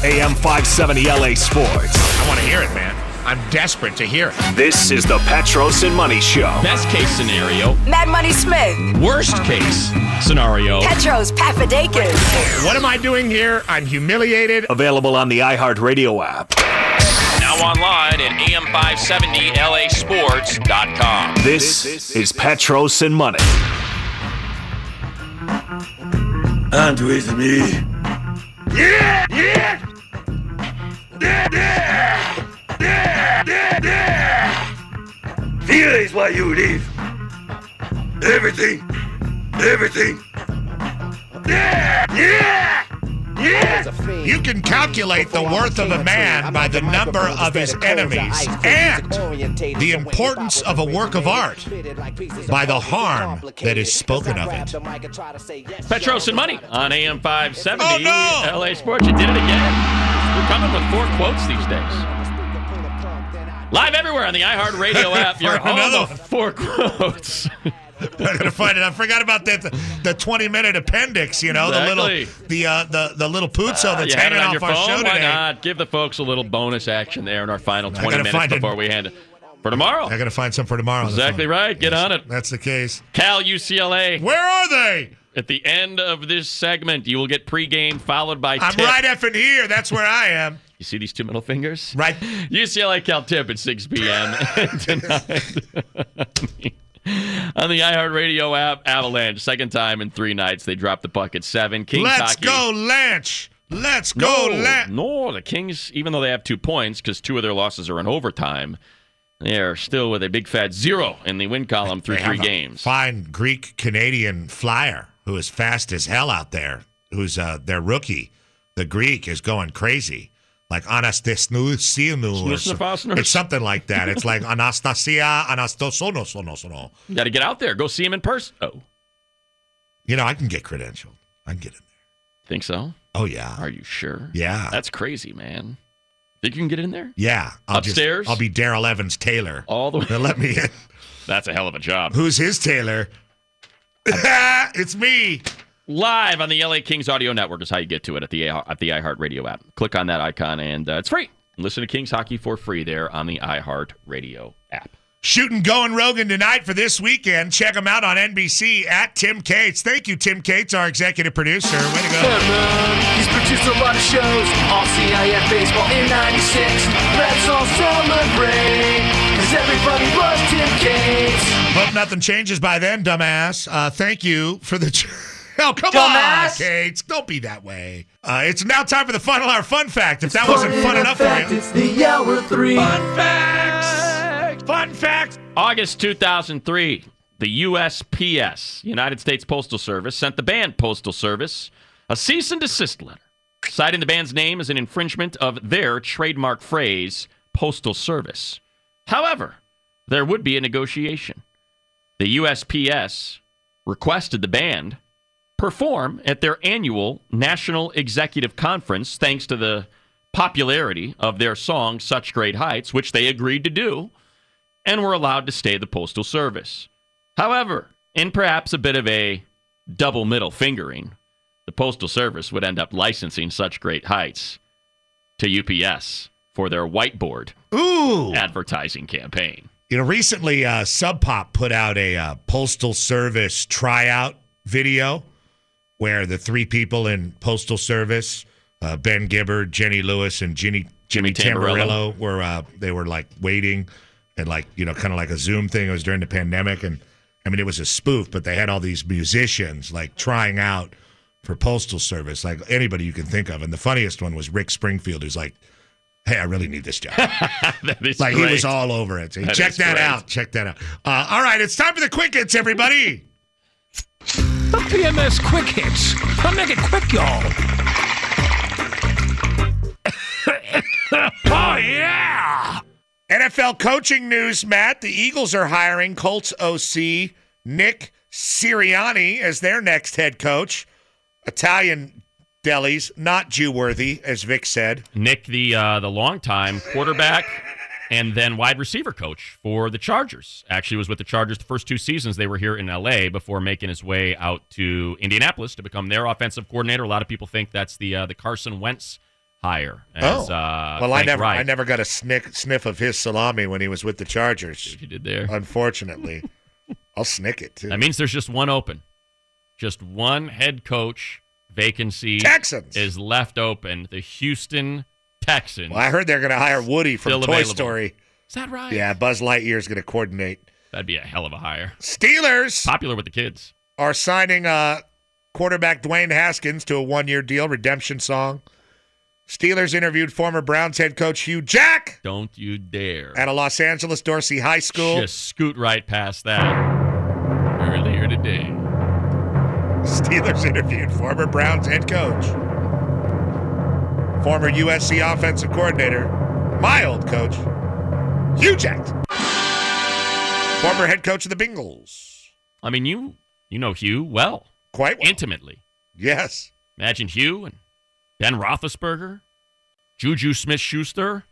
AM 570 LA Sports. I want to hear it, man. I'm desperate to hear it. This is the Petros and Money Show. Best case scenario. Mad Money Smith. Worst case scenario. Petros Papadakis. What am I doing here? I'm humiliated. Available on the iHeartRadio app. Now online at am570lasports.com. This is Petros and Money. And with me. Yeah! Here is why you leave. Everything. You can calculate the worth of a man by the number of his enemies and the importance of a work of art by the harm that is spoken of it. Petros and Money on AM 570 Oh, no! LA Sports. You did it again. We're coming with 4 quotes these days. Live everywhere on the iHeartRadio app. Your home Another of 4 quotes. I'm gonna find it. I forgot about that. The 20-minute appendix. You know, Exactly. the little puzzo that's You had hanging it on off your our phone? show Why today. not? Give the folks a little bonus action there in our final 20 gotta minutes find it. before we hand it for tomorrow. I gotta find some for tomorrow. on the Exactly phone. right. Get on it. That's the case. Cal, UCLA. Where are they? At the end of this segment, you will get pregame followed by I'm tip. right effing here. That's where I am. You see these 2 middle fingers? Right. UCLA Cal Tip at 6 p.m. tonight on the iHeartRadio app. Avalanche, second time in 3 nights. They dropped the puck at 7. Kings Let's hockey. go, Lanch. Let's go, Lanch. No, the Kings, even though they have 2 points because 2 of their losses are in overtime, they are still with a big fat 0 in the win column through They 3 have a games. Fine Greek-Canadian flyer who is fast as hell out there, who's their rookie. The Greek is going crazy. Like Anastasiou. It's something like that. It's like Anastasia Anastosono. You got to get out there. Go see him in person. Oh, You know, I can get credentialed. I can get in there. think so? Oh, yeah. Are you sure? Yeah. That's crazy, man. Think you can get in there? Yeah. Upstairs? I'll be Daryl Evans Taylor. All the way. They'll let me in. That's a hell of a job. Who's his Taylor? It's me. Live on the LA Kings audio network is how you get to it at the iHeartRadio app. Click on that icon, and it's free. Listen to Kings hockey for free there on the iHeartRadio app. Shooting Going Rogan tonight for this weekend. Check him out on NBC at Tim Cates. Thank you, Tim Cates, our executive producer. Way to go. Hey man, he's produced a lot of shows. All CIF baseball in '96. Let's all celebrate, cause everybody loves Tim Cates. Hope nothing changes by then, dumbass. Thank you for the... Oh, come Dumbass. on, Cates. Don't be that way. It's now time for the Final Hour Fun Fact. If that wasn't fun enough for you. It's the hour 3. Fun facts. Fun facts. August 2003, the USPS, United States Postal Service, sent the band Postal Service a cease and desist letter, citing the band's name as an infringement of their trademark phrase, Postal Service. However, there would be a negotiation. The USPS requested the band perform at their annual National Executive Conference thanks to the popularity of their song, Such Great Heights, which they agreed to do, and were allowed to stay the Postal Service. However, in perhaps a bit of a double middle fingering, the Postal Service would end up licensing Such Great Heights to UPS for their whiteboard advertising campaign. You know, recently Sub Pop put out a Postal Service tryout video where the 3 people in Postal Service, Ben Gibbard, Jenny Lewis, and Jimmy Tamborello, they were like waiting and like, you know, kind of like a Zoom thing. It was during the pandemic. And I mean, it was a spoof, but they had all these musicians like trying out for Postal Service, like anybody you can think of. And the funniest one was Rick Springfield, who's like, hey, I really need this job. That is like great. He was all over it. So That check is that great. out. Check that out. All right, it's time for the Quick Hits, everybody. The PMS Quick Hits. I'll make it quick, y'all. Oh, yeah. NFL coaching news, Matt. The Eagles are hiring Colts OC Nick Sirianni as their next head coach. Italian delis, not Jew-worthy, as Vic said. Nick, the longtime quarterback and then wide receiver coach for the Chargers. Actually was with the Chargers the first 2 seasons they were here in L.A. before making his way out to Indianapolis to become their offensive coordinator. A lot of people think that's the Carson Wentz hire. As, well, Frank I Reich. never got a sniff of his salami when he was with the Chargers. If you did there. Unfortunately. I'll snick it, too. That means there's just one open. Just one head coach vacancy Texans is left open. The Houston Texans. Well, I heard they're going to hire Woody from Toy Story. Is that right? Yeah, Buzz Lightyear is going to coordinate. That'd be a hell of a hire. Steelers Popular with the kids. are signing quarterback Dwayne Haskins to a 1-year deal, redemption song. Steelers interviewed former Browns head coach Hugh Jack. Don't you dare. At a Los Angeles Dorsey High School. Just scoot right past that. Earlier today. Steelers interviewed former Browns head coach, former USC offensive coordinator, my old coach, Hugh Jack, former head coach of the Bengals. I mean, you know Hugh well. Quite well. Intimately. Yes. Imagine Hugh and Ben Roethlisberger, Juju Smith-Schuster.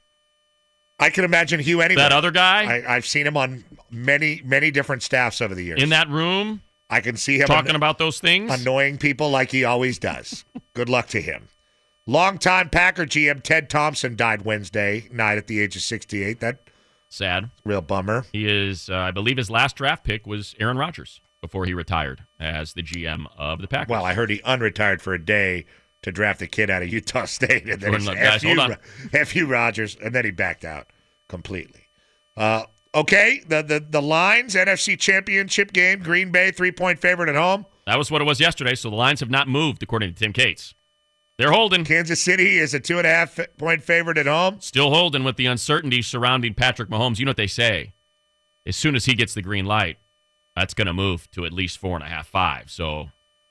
I can imagine Hugh anywhere. That other guy. I've seen him on many, many different staffs over the years. In that room. I can see him talking about those things. Annoying people like he always does. Good luck to him. Longtime Packer GM Ted Thompson died Wednesday night at the age of 68. That sad. Real bummer. He is, I believe his last draft pick was Aaron Rodgers before he retired as the GM of the Packers. Well, I heard he unretired for a day to draft a kid out of Utah State. And then he said, F.U. Rodgers, and then he backed out completely. Okay, the lines, NFC Championship game, Green Bay, 3-point favorite at home. That was what it was yesterday, so the lines have not moved, according to Tim Cates. They're holding. Kansas City is a 2.5-point favorite at home. Still holding with the uncertainty surrounding Patrick Mahomes. You know what they say. As soon as he gets the green light, that's going to move to at least 4.5, 5. So,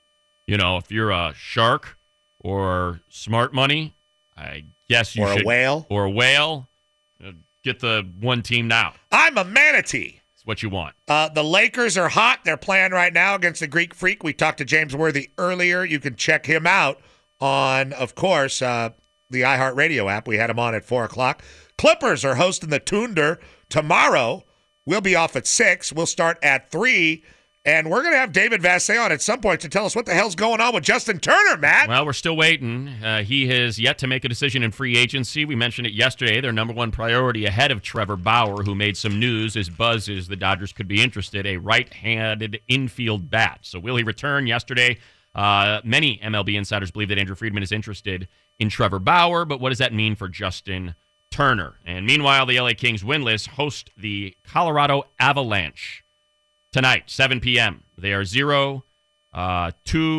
if you're a shark or smart money, I guess you should. Or a whale. Get the one team now. I'm a manatee. That's what you want. The Lakers are hot. They're playing right now against the Greek Freak. We talked to James Worthy earlier. You can check him out on, of course, the iHeartRadio app. We had him on at 4 o'clock. Clippers are hosting the Thunder tomorrow. We'll be off at 6. We'll start at 3. And we're going to have David Vassay on at some point to tell us what the hell's going on with Justin Turner, Matt. Well, we're still waiting. He has yet to make a decision in free agency. We mentioned it yesterday. Their number one priority ahead of Trevor Bauer, who made some news as buzz is the Dodgers could be interested, a right-handed infield bat. So will he return? Yesterday, many MLB insiders believe that Andrew Friedman is interested in Trevor Bauer, but what does that mean for Justin Turner? And meanwhile, the LA Kings winless host the Colorado Avalanche tonight, 7 p.m. They are 0-2-1 or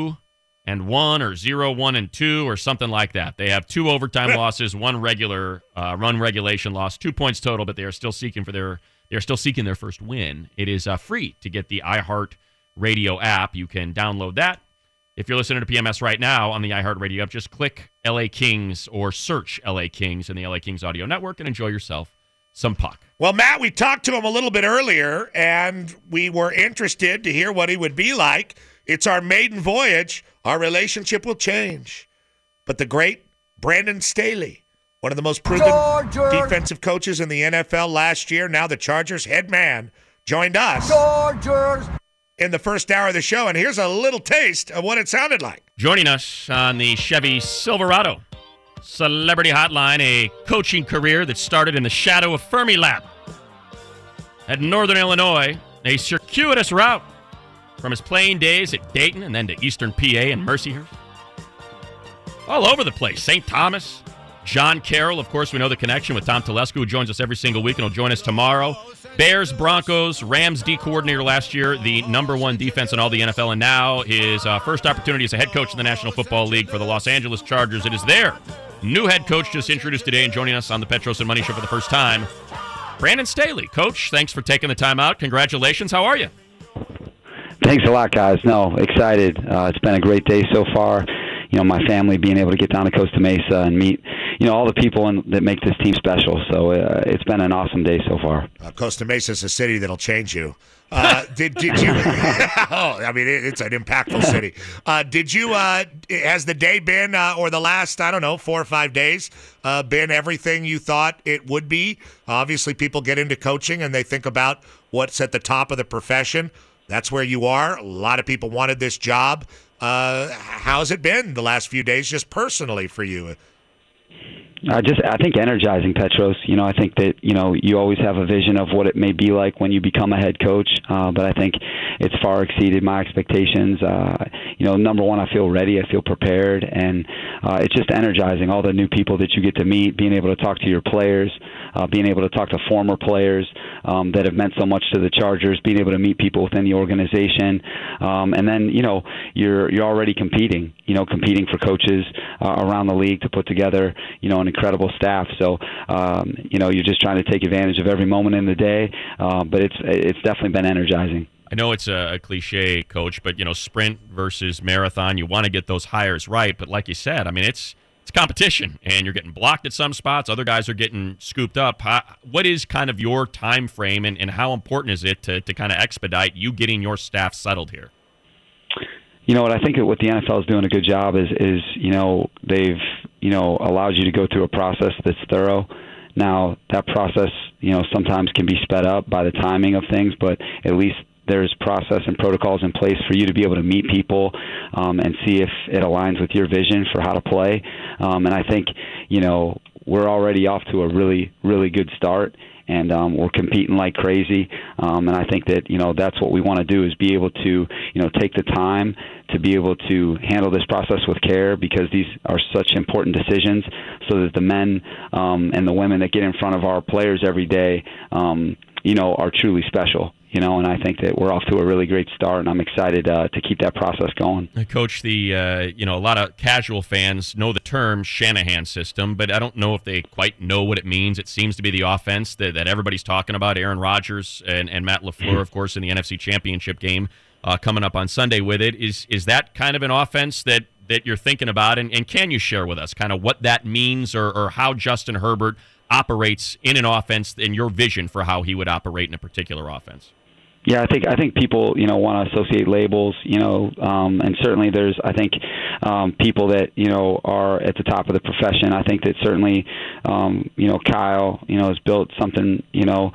0-1-2 or something like that. They have 2 overtime losses, 1 regular run regulation loss, 2 points total, but they are still seeking their first win. It is free to get the iHeart Radio app. You can download that. If you're listening to PMS right now on the iHeart Radio app, just click LA Kings or search LA Kings in the LA Kings Audio Network and enjoy yourself some puck. Well, Matt, we talked to him a little bit earlier, and we were interested to hear what he would be like. It's our maiden voyage. Our relationship will change. But the great Brandon Staley, one of the most proven defensive coaches in the NFL last year, now the Chargers head man, joined us in the first hour of the show. And here's a little taste of what it sounded like. Joining us on the Chevy Silverado Celebrity Hotline, a coaching career that started in the shadow of Fermilab at Northern Illinois, a circuitous route from his playing days at Dayton and then to Eastern PA and Mercyhurst. All over the place. St. Thomas, John Carroll, of course, we know the connection with Tom Telesco, who joins us every single week and will join us tomorrow. Bears, Broncos, Rams D coordinator last year, the number 1 defense in all the NFL, and now his first opportunity as a head coach in the National Football League for the Los Angeles Chargers. It is their new head coach just introduced today and joining us on the Petros and Money Show for the first time, Brandon Staley. Coach, thanks for taking the time out. Congratulations. How are you? Thanks a lot, guys. No, excited. It's been a great day so far. My family being able to get down to Costa Mesa and meet, all the people that make this team special. So it's been an awesome day so far. Costa Mesa is a city that'll change you. Did you? It's an impactful city. Did you? Has the day been, or the last, 4 or 5 days, been everything you thought it would be? Obviously, people get into coaching and they think about what's at the top of the profession. That's where you are. A lot of people wanted this job. How's it been the last few days, just personally for you? I think energizing, Petros. I think that you always have a vision of what it may be like when you become a head coach, but I think it's far exceeded my expectations. Number one, I feel ready, I feel prepared, and it's just energizing. All the new people that you get to meet, being able to talk to your players, being able to talk to former players that have meant so much to the Chargers, being able to meet people within the organization, and then you're already competing for coaches around the league to put together an incredible staff. So you're just trying to take advantage of every moment in the day, but it's definitely been energizing. I know it's a cliche, Coach, but sprint versus marathon, you want to get those hires right. But like you said, I mean, it's competition, and you're getting blocked at some spots. Other guys are getting scooped up. What is kind of your time frame, and how important is it to kind of expedite you getting your staff settled here? What I think what the NFL is doing a good job is they've allowed you to go through a process that's thorough. Now that process sometimes can be sped up by the timing of things, but at least there's process and protocols in place for you to be able to meet people and see if it aligns with your vision for how to play. And I think we're already off to a really, really good start. And we're competing like crazy, and I think that that's what we want to do, is be able to take the time to be able to handle this process with care, because these are such important decisions, so that the men and the women that get in front of our players every day are truly special. And I think that we're off to a really great start, and I'm excited to keep that process going. Coach, a lot of casual fans know the term Shanahan system, but I don't know if they quite know what it means. It seems to be the offense that everybody's talking about. Aaron Rodgers and Matt LaFleur, of course, in the NFC Championship game coming up on Sunday with it. Is that kind of an offense that you're thinking about, and can you share with us kind of what that means, or how Justin Herbert operates in an offense and your vision for how he would operate in a particular offense? Yeah, I think people want to associate labels, and certainly there's people that are at the top of the profession. I think that certainly Kyle has built something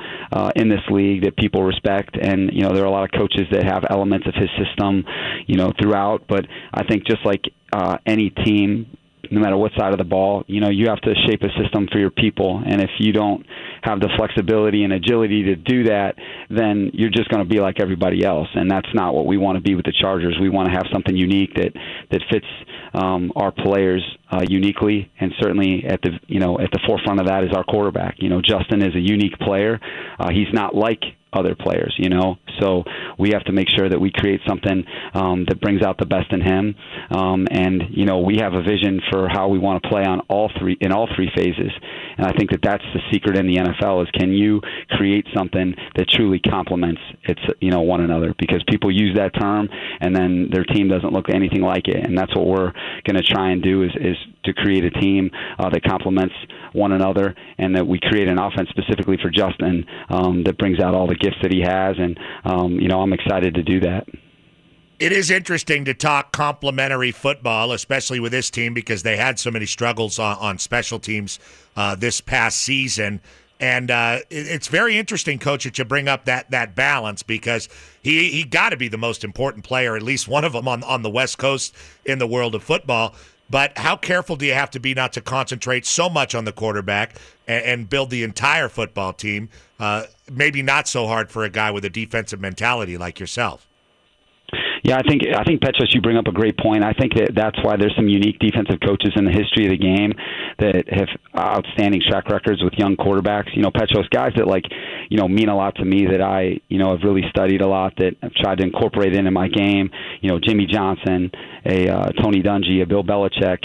in this league that people respect, and there are a lot of coaches that have elements of his system throughout. But I think just like any team, no matter what side of the ball, you have to shape a system for your people. And if you don't have the flexibility and agility to do that, then you're just going to be like everybody else. And that's not what we want to be with the Chargers. We want to have something unique that fits our players uniquely, and certainly at the forefront of that is our quarterback. Justin is a unique player. He's not like other players, so we have to make sure that we create something that brings out the best in him, and we have a vision for how we want to play in all three phases, and I think that that's the secret in the NFL, is can you create something that truly complements one another, because people use that term and then their team doesn't look anything like it, and that's what we're going to try and do is to create a team that complements one another, and that we create an offense specifically for Justin that brings out all the gifts that he has, and I'm excited to do that. It is interesting to talk complementary football, especially with this team, because they had so many struggles on special teams this past season. And it's very interesting, Coach, that you bring up that balance, because he got to be the most important player, at least one of them on the West Coast in the world of football. But how careful do you have to be not to concentrate so much on the quarterback and build the entire football team? Maybe not so hard for a guy with a defensive mentality like yourself. Yeah, I think Petros, you bring up a great point. I think that's why there's some unique defensive coaches in the history of the game that have outstanding track records with young quarterbacks. Petros, guys that mean a lot to me, that I have really studied a lot, that I've tried to incorporate into my game. Jimmy Johnson, Tony Dungy, a Bill Belichick,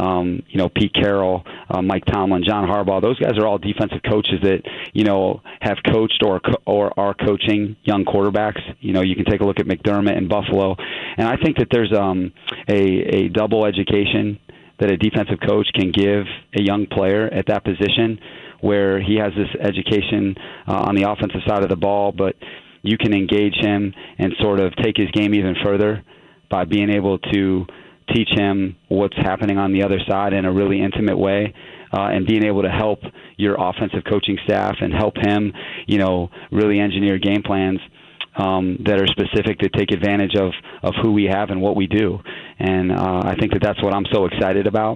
Pete Carroll, Mike Tomlin, John Harbaugh. Those guys are all defensive coaches that have coached or are coaching young quarterbacks. You can take a look at McDermott in Buffalo, and I think that there's a double education that a defensive coach can give a young player at that position, where he has this education on the offensive side of the ball, but you can engage him and sort of take his game even further by being able to teach him what's happening on the other side in a really intimate way, and being able to help your offensive coaching staff and help him, really engineer game plans that are specific to take advantage of who we have and what we do. And I think that's what I'm so excited about.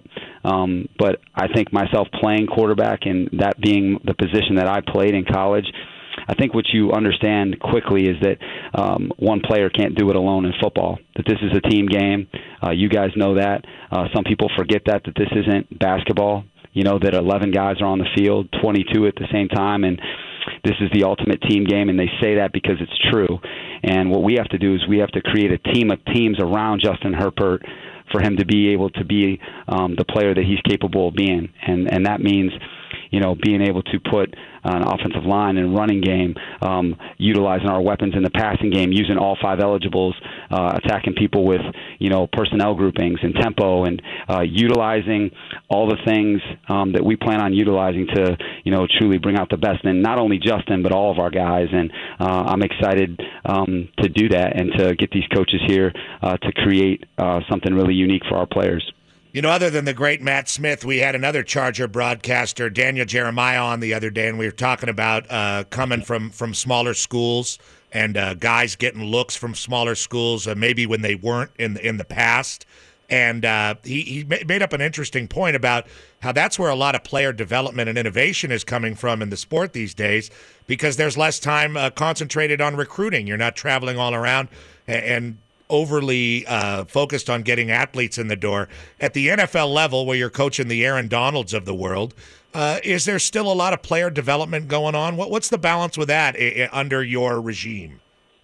But I think myself playing quarterback and that being the position that I played in college, I think what you understand quickly is that one player can't do it alone in football, that this is a team game. You guys know that. Some people forget that this isn't basketball, that 11 guys are on the field, 22 at the same time, and this is the ultimate team game, and they say that because it's true. And what we have to do is we have to create a team of teams around Justin Herbert for him to be able to be the player that he's capable of being. And that means, being able to put an offensive line and running game, utilizing our weapons in the passing game, using all 5 eligibles, attacking people with, personnel groupings and tempo, and utilizing all the things that we plan on utilizing to, truly bring out the best in not only Justin, but all of our guys. And I'm excited to do that and to get these coaches here to create something really unique for our players. Other than the great Matt Smith, we had another Charger broadcaster, Daniel Jeremiah, on the other day, and we were talking about coming from smaller schools and guys getting looks from smaller schools, maybe when they weren't in the past. And he made up an interesting point about how that's where a lot of player development and innovation is coming from in the sport these days, because there's less time concentrated on recruiting. You're not traveling all around and overly focused on getting athletes in the door. At the NFL level, where you're coaching the Aaron Donalds of the world, is there still a lot of player development going on? What's the balance with that under your regime?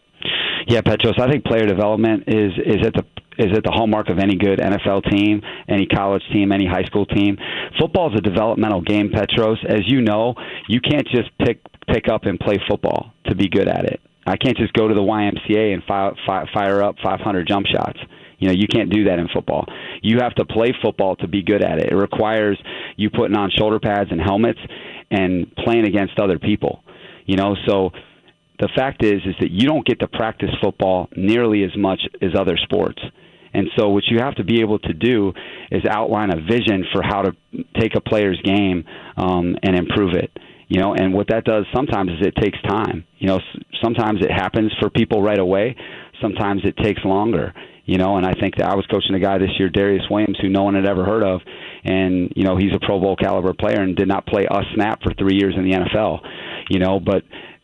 Yeah, Petros, I think player development is at the hallmark of any good NFL team, any college team, any high school team. Football is a developmental game, Petros. As you know, you can't just pick up and play football to be good at it. I can't just go to the YMCA and fire up 500 jump shots. You can't do that in football. You have to play football to be good at it. It requires you putting on shoulder pads and helmets and playing against other people. So the fact is that you don't get to practice football nearly as much as other sports. And so what you have to be able to do is outline a vision for how to take a player's game and improve it. And what that does sometimes is it takes time. Sometimes it happens for people right away. Sometimes it takes longer. And I think that I was coaching a guy this year, Darius Williams, who no one had ever heard of. And, he's a Pro Bowl caliber player and did not play a snap for 3 years in the NFL. But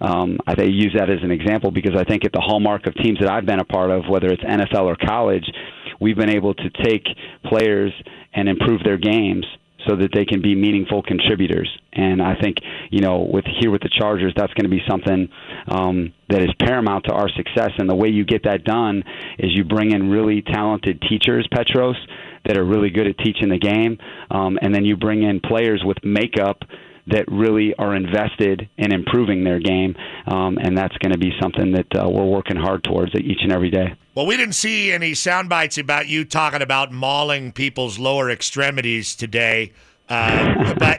I use that as an example because I think at the hallmark of teams that I've been a part of, whether it's NFL or college, we've been able to take players and improve their games so that they can be meaningful contributors. And I think, with the Chargers, that's going to be something that is paramount to our success. And the way you get that done is you bring in really talented teachers, Petros, that are really good at teaching the game. And then you bring in players with makeup that really are invested in improving their game. And that's going to be something that we're working hard towards each and every day. Well, we didn't see any sound bites about you talking about mauling people's lower extremities today. But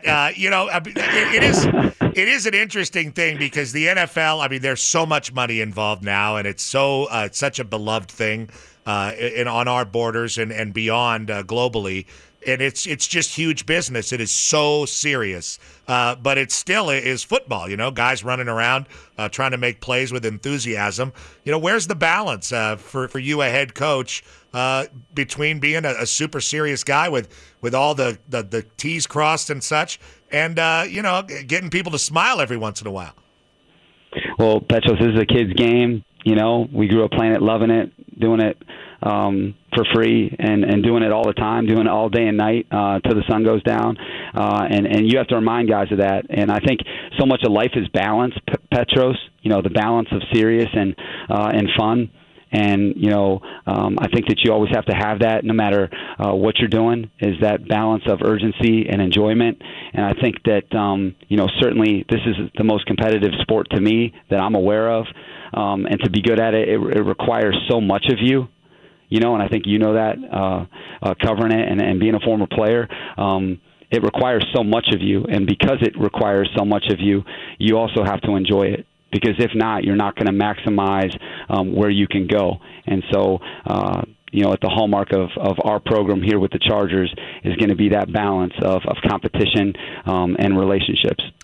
it is an interesting thing because the NFL, there's so much money involved now, and it's it's such a beloved thing on our borders and beyond globally. And it's just huge business. It is so serious. But it still is football, guys running around trying to make plays with enthusiasm. Where's the balance for you, a head coach, between being a super serious guy with all the T's crossed and such and, getting people to smile every once in a while? Well, Petros, this is a kid's game. We grew up playing it, loving it, doing it for free and doing it all the time, doing it all day and night till the sun goes down. And you have to remind guys of that. And I think so much of life is balance, Petros, the balance of serious and fun. And, I think that you always have to have that no matter what you're doing, is that balance of urgency and enjoyment. And I think that, certainly this is the most competitive sport to me that I'm aware of. And to be good at it, it requires so much of you. And I think that covering it and being a former player, it requires so much of you. And because it requires so much of you, you also have to enjoy it. Because if not, you're not going to maximize where you can go. And so, at the hallmark of our program here with the Chargers is going to be that balance of competition and relationships.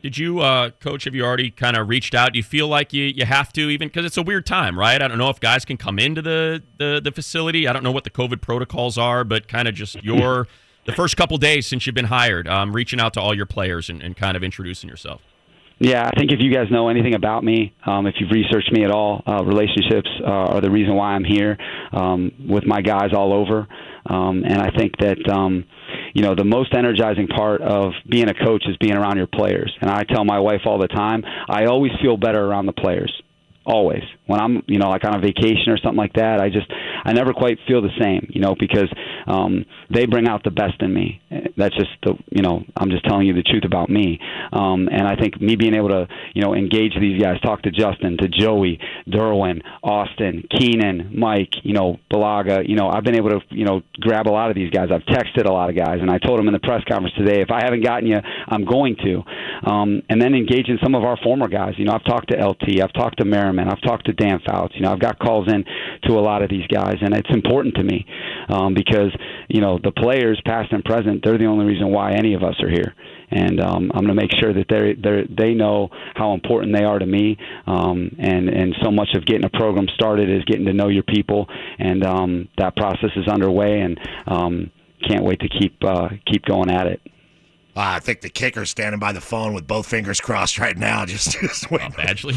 Did you, Coach, have you already kind of reached out? Do you feel like you have to, even because it's a weird time, right? I don't know if guys can come into the facility. I don't know what the COVID protocols are, but kind of just the first couple days since you've been hired, reaching out to all your players and kind of introducing yourself. Yeah, I think if you guys know anything about me, if you've researched me at all, relationships are the reason why I'm here with my guys all over. And I think that, the most energizing part of being a coach is being around your players. And I tell my wife all the time, I always feel better around the players. Always. When I'm, like on a vacation or something like that, I never quite feel the same, because they bring out the best in me. That's just I'm just telling you the truth about me. And I think me being able to, engage these guys, talk to Justin, to Joey, Derwin, Austin, Keenan, Mike, Balaga, I've been able to, grab a lot of these guys. I've texted a lot of guys, and I told them in the press conference today, if I haven't gotten you, I'm going to. And then engaging some of our former guys. I've talked to LT, I've talked to Merriman, I've talked to Dan Fouts. I've got calls in to a lot of these guys, and it's important to me because, the players, past and present, they're the only reason why any of us are here. And I'm going to make sure that they know how important they are to me. And so much of getting a program started is getting to know your people, and that process is underway, and can't wait to keep going at it. I think the kicker's standing by the phone with both fingers crossed right now. Just waiting. Badgley.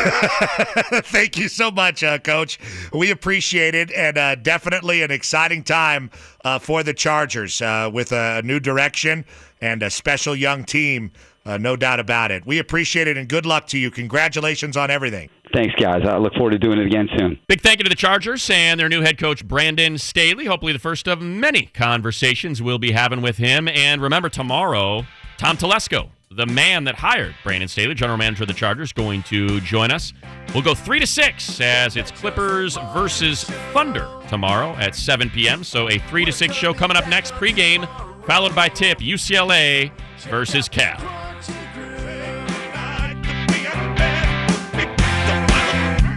Thank you so much, Coach. We appreciate it, and definitely an exciting time for the Chargers with a new direction and a special young team, no doubt about it. We appreciate it, and good luck to you. Congratulations on everything. Thanks, guys. I look forward to doing it again soon. Big thank you to the Chargers and their new head coach, Brandon Staley. Hopefully the first of many conversations we'll be having with him. And remember, tomorrow, Tom Telesco, the man that hired Brandon Staley, general manager of the Chargers, going to join us. We'll go 3 to 6 as it's Clippers versus Thunder tomorrow at 7 p.m. So a 3 to 6 show coming up next, pregame, followed by tip, UCLA versus Cal.